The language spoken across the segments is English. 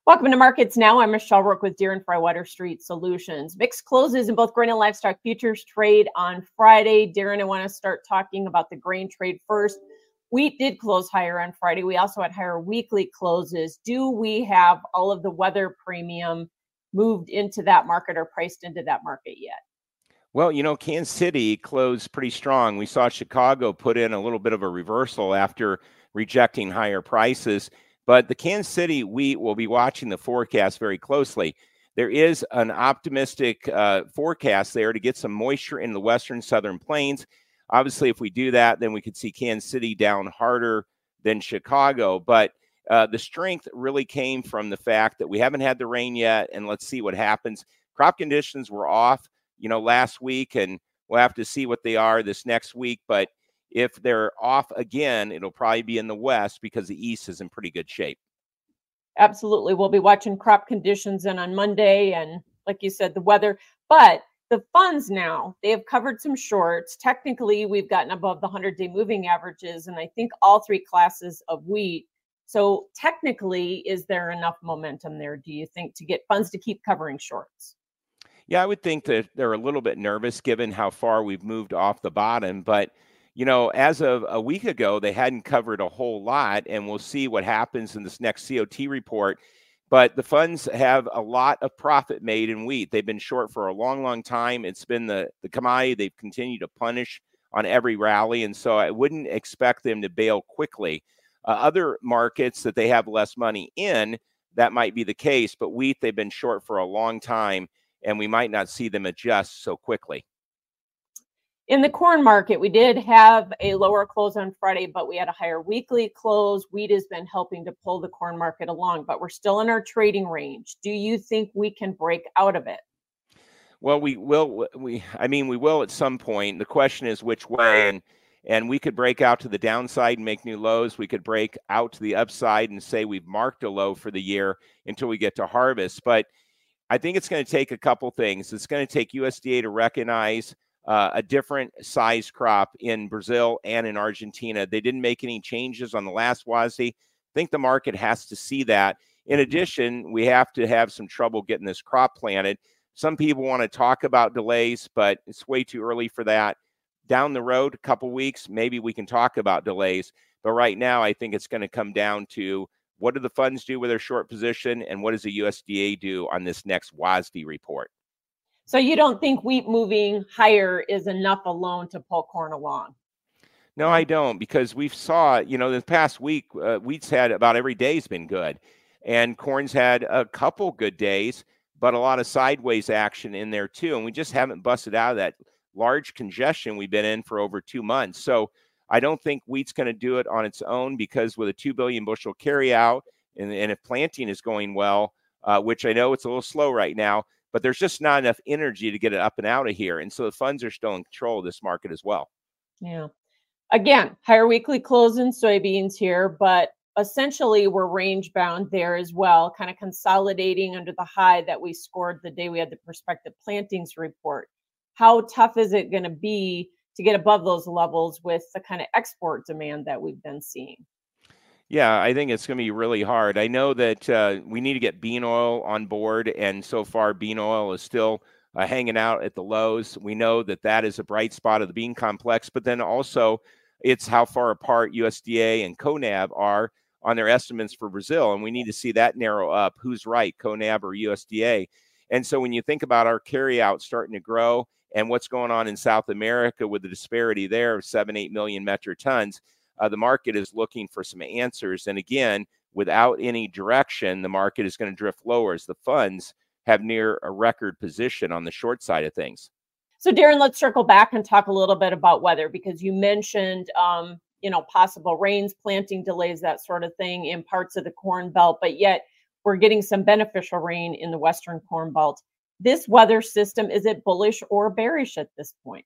Welcome to Markets Now. I'm Michelle Rook with Deere and Frywater Street Solutions. Mixed closes in both grain and livestock futures trade on Friday. Darren, I want to start talking about the grain trade first. Wheat did close higher on Friday. We also had higher weekly closes. Do we have all of the weather premium moved into that market or priced into that market yet? Well, Kansas City closed pretty strong. We saw Chicago put in a little bit of a reversal after rejecting higher prices. But the Kansas City wheat will be watching the forecast very closely. There is an optimistic forecast there to get some moisture in the western southern plains. Obviously, if we do that, then we could see Kansas City down harder than Chicago. But the strength really came from the fact that we haven't had the rain yet, and let's see what happens. Crop conditions were off, last week, and we'll have to see what they are this next week. But if they're off again, it'll probably be in the west because the east is in pretty good shape. Absolutely. We'll be watching crop conditions and on Monday and, like you said, the weather. But the funds now, they have covered some shorts. Technically, we've gotten above the 100-day moving averages, and I think all three classes of wheat. So technically, is there enough momentum there, do you think, to get funds to keep covering shorts? Yeah, I would think that they're a little bit nervous given how far we've moved off the bottom. But, as of a week ago, they hadn't covered a whole lot, and we'll see what happens in this next COT report. But the funds have a lot of profit made in wheat. They've been short for a long, long time. It's been the commodity they've continued to punish on every rally, and so I wouldn't expect them to bail quickly. Other markets that they have less money in, that might be the case, but wheat, they've been short for a long time, and we might not see them adjust so quickly. In the corn market, we did have a lower close on Friday, but we had a higher weekly close. Wheat has been helping to pull the corn market along, but we're still in our trading range. Do you think we can break out of it? Well, we will. We will at some point. The question is which way, and we could break out to the downside and make new lows. We could break out to the upside and say we've marked a low for the year until we get to harvest. But I think it's going to take a couple things. It's going to take USDA to recognize a different size crop in Brazil and in Argentina. They didn't make any changes on the last WASDE. I think the market has to see that. In addition, we have to have some trouble getting this crop planted. Some people want to talk about delays, but it's way too early for that. Down the road, a couple weeks, maybe we can talk about delays. But right now, I think it's going to come down to what do the funds do with their short position, and what does the USDA do on this next WASDE report? So you don't think wheat moving higher is enough alone to pull corn along? No, I don't, because we've saw, this past week, wheat's had about every day's been good, and corn's had a couple good days, but a lot of sideways action in there too, and we just haven't busted out of that large congestion we've been in for over 2 months. So I don't think wheat's going to do it on its own, because with a 2 billion bushel carry out, and if planting is going well, which I know it's a little slow right now, but there's just not enough energy to get it up and out of here. And so the funds are still in control of this market as well. Yeah. Again, higher weekly close in soybeans here, but essentially we're range bound there as well, kind of consolidating under the high that we scored the day we had the prospective plantings report. How tough is it going to be to get above those levels with the kind of export demand that we've been seeing? Yeah, I think it's going to be really hard. I know that we need to get bean oil on board, and so far bean oil is still hanging out at the lows. We know that that is a bright spot of the bean complex, but then also it's how far apart USDA and CONAB are on their estimates for Brazil, and we need to see that narrow up. Who's right, CONAB or USDA? And so when you think about our carryout starting to grow and what's going on in South America with the disparity there of 7-8 million metric tons, the market is looking for some answers. And again, without any direction, the market is going to drift lower as the funds have near a record position on the short side of things. So Darren, let's circle back and talk a little bit about weather, because you mentioned, possible rains, planting delays, that sort of thing in parts of the Corn Belt, but yet we're getting some beneficial rain in the Western Corn Belt. This weather system, is it bullish or bearish at this point?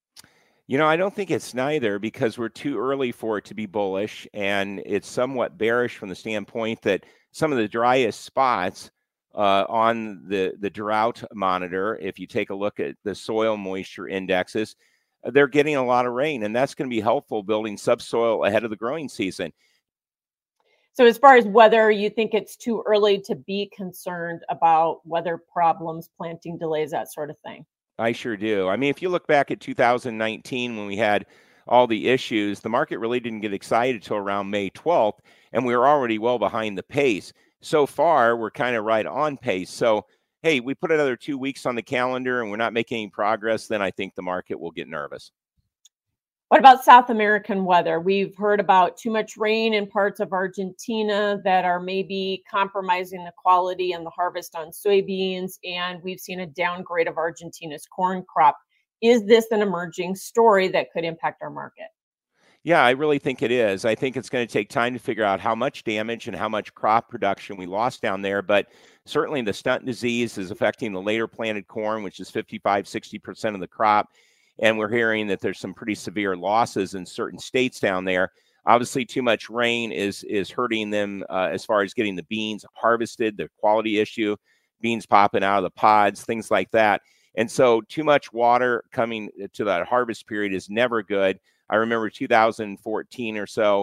I don't think it's neither, because we're too early for it to be bullish, and it's somewhat bearish from the standpoint that some of the driest spots on the drought monitor, if you take a look at the soil moisture indexes, they're getting a lot of rain, and that's going to be helpful building subsoil ahead of the growing season. So as far as weather, you think it's too early to be concerned about weather problems, planting delays, that sort of thing? I sure do. I mean, if you look back at 2019 when we had all the issues, the market really didn't get excited till around May 12th, and we were already well behind the pace. So far, we're kind of right on pace. So, hey, we put another 2 weeks on the calendar and we're not making any progress, then I think the market will get nervous. What about South American weather? We've heard about too much rain in parts of Argentina that are maybe compromising the quality and the harvest on soybeans, and we've seen a downgrade of Argentina's corn crop. Is this an emerging story that could impact our market? Yeah, I really think it is. I think it's going to take time to figure out how much damage and how much crop production we lost down there. But certainly the stunt disease is affecting the later planted corn, which is 55–60% of the crop. And we're hearing that there's some pretty severe losses in certain states down there. Obviously, too much rain is hurting them as far as getting the beans harvested, the quality issue, beans popping out of the pods, things like that. And so too much water coming to that harvest period is never good. I remember 2014 or so,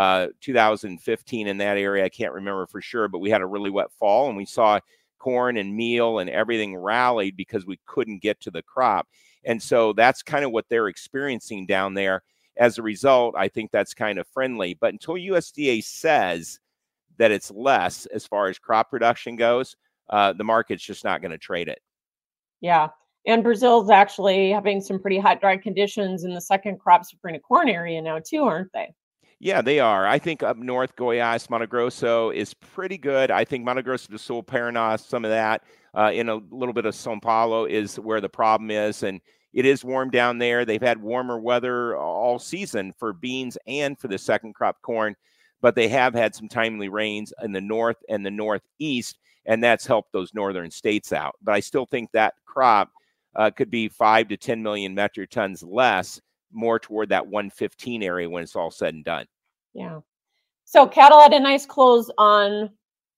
2015 in that area. I can't remember for sure, but we had a really wet fall and we saw corn and meal and everything rallied because we couldn't get to the crop. And so that's kind of what they're experiencing down there. As a result, I think that's kind of friendly. But until USDA says that it's less as far as crop production goes, the market's just not going to trade it. Yeah. And Brazil's actually having some pretty hot, dry conditions in the second crop safrinha corn area now, too, aren't they? Yeah, they are. I think up north, Goiás, Mato Grosso is pretty good. I think Mato Grosso do Sul, Paraná, some of that in a little bit of São Paulo is where the problem is. And it is warm down there. They've had warmer weather all season for beans and for the second crop corn, but they have had some timely rains in the north and the northeast, and that's helped those northern states out. But I still think that crop could be 5 to 10 million metric tons less, more toward that 115 area when it's all said and done. Yeah. So cattle had a nice close on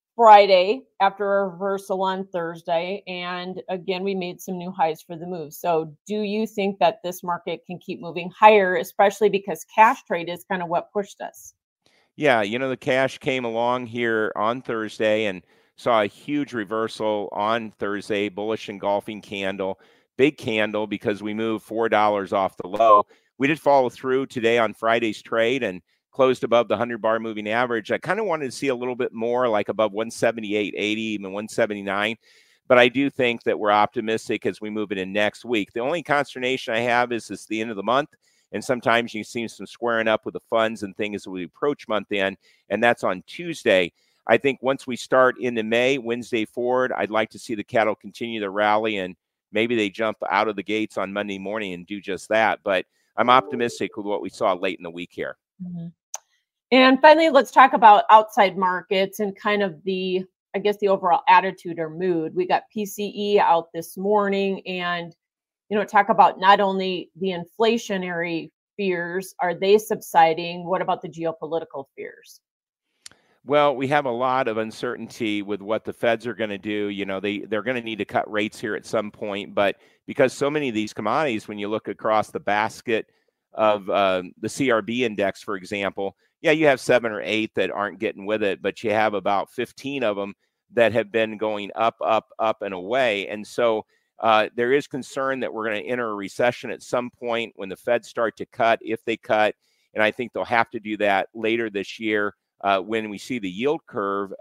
Friday after a reversal on Thursday. And again, we made some new highs for the move. So do you think that this market can keep moving higher, especially because cash trade is kind of what pushed us? Yeah, the cash came along here on Thursday and saw a huge reversal on Thursday, bullish engulfing candle, big candle because we moved $4 off the low. We did follow through today on Friday's trade and closed above the 100-bar moving average. I kind of wanted to see a little bit more, like above 178.80, even 179. But I do think that we're optimistic as we move into next week. The only consternation I have is it's the end of the month. And sometimes you see some squaring up with the funds and things as we approach month end. And that's on Tuesday. I think once we start into May, Wednesday forward, I'd like to see the cattle continue to rally and maybe they jump out of the gates on Monday morning and do just that. But I'm optimistic with what we saw late in the week here. Mm-hmm. And finally, let's talk about outside markets and kind of the overall attitude or mood. We got PCE out this morning and, talk about not only the inflationary fears, are they subsiding? What about the geopolitical fears? Well, we have a lot of uncertainty with what the Feds are going to do. They're going to need to cut rates here at some point. But because so many of these commodities, when you look across the basket of the CRB index, for example, yeah, you have 7 or 8 that aren't getting with it, but you have about 15 of them that have been going up, up, up, and away. And so there is concern that we're going to enter a recession at some point when the Feds start to cut, if they cut. And I think they'll have to do that later this year. When we see the yield curve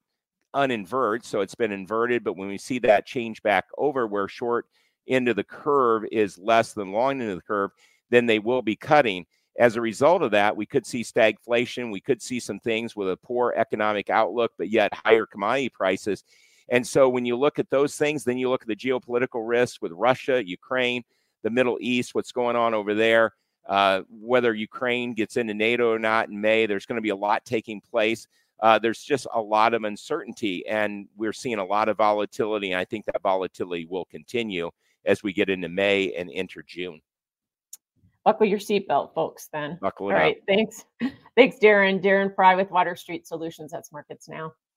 uninvert, so it's been inverted, but when we see that change back over where short end of the curve is less than long end of the curve, then they will be cutting. As a result of that, we could see stagflation. We could see some things with a poor economic outlook, but yet higher commodity prices. And so when you look at those things, then you look at the geopolitical risks with Russia, Ukraine, the Middle East, what's going on over there. Whether Ukraine gets into NATO or not in May, there's going to be a lot taking place. There's just a lot of uncertainty, and we're seeing a lot of volatility. And I think that volatility will continue as we get into May and enter June. Buckle your seatbelt, folks, then. Buckle it All right, up. thanks. Thanks, Darren. Darren Fry with Water Street Solutions. That's Markets Now.